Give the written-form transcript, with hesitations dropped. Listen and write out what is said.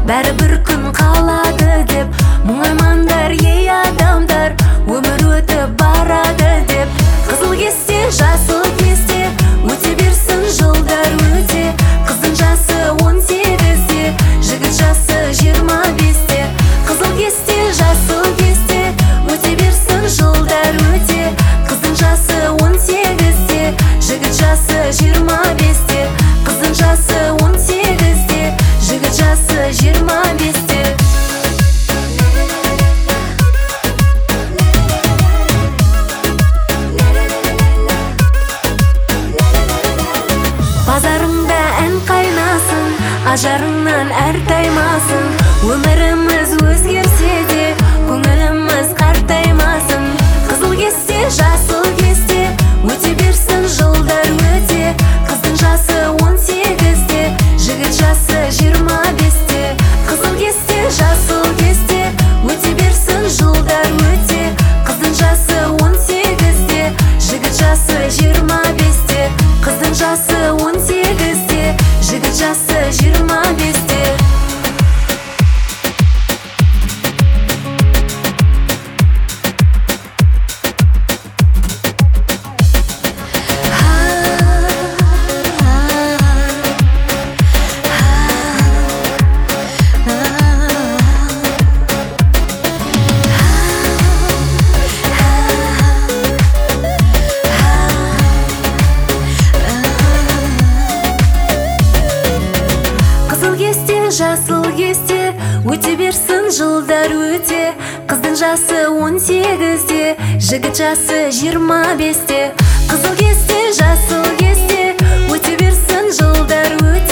бәрі бір күн қалады деп мұңаймаңдар ей адамдар, өмір өтіп барады деп. Қызыл кесте, жасыл кесте, өте берсін жылдар өте. Қыздың жасы 18-де, жігіт жасы 25-те. Қызыл кесте, жасыл кесте, өте берсін жылдар өте. Қыздың жасы 18-де, жігіт жасы 25-те. Қыздың жасы 18-де, жігіт жасы 25-те. Базарыңда ән қайнасын, ажарыңнан әр таймасын. Өміріміз өзгерсе де, көңіліміз қартаймасын. Қызыл кесте, жасыл кесте, өте берсін жылдар өте. Қыздың жасы 18-де, жігіт жасы 25-те. Қызыл кесте, жасыл кесте, өте берсін жылдар өте. Қыздың жасы 18-де, жігіт жасы 25-те. Қыздың жасы 18-де, жігіт жасы 25-те. Жасыл кесте, өте берсін жылдар өте. Қыздың жасы 18-де, жігіт жасы 25-те. Қызыл кесте, жасыл кесте, өте берсін жылдар өте.